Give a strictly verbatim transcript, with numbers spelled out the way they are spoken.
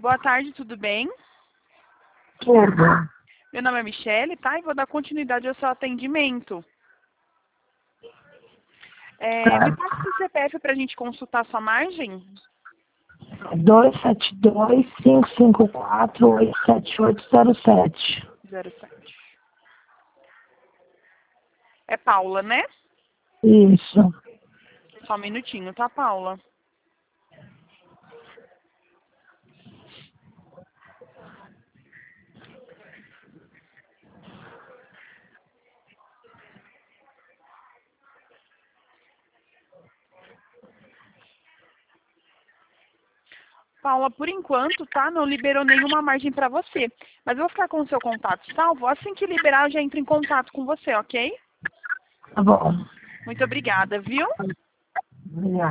Boa tarde, tudo bem? Tudo. Meu nome é Michele, tá? E vou dar continuidade ao seu atendimento. É, Tá. me passa o seu C P F para a gente consultar a sua margem? dois sete dois, cinco cinco quatro, oito sete oito zero sete. zero sete. É Paula, né? Isso. Só um minutinho, tá, Paula? Paula, por enquanto, tá? Não liberou nenhuma margem para você. Mas eu vou ficar com o seu contato salvo. Assim que liberar, eu já entro em contato com você, ok? Tá bom. Muito obrigada, viu? Obrigada.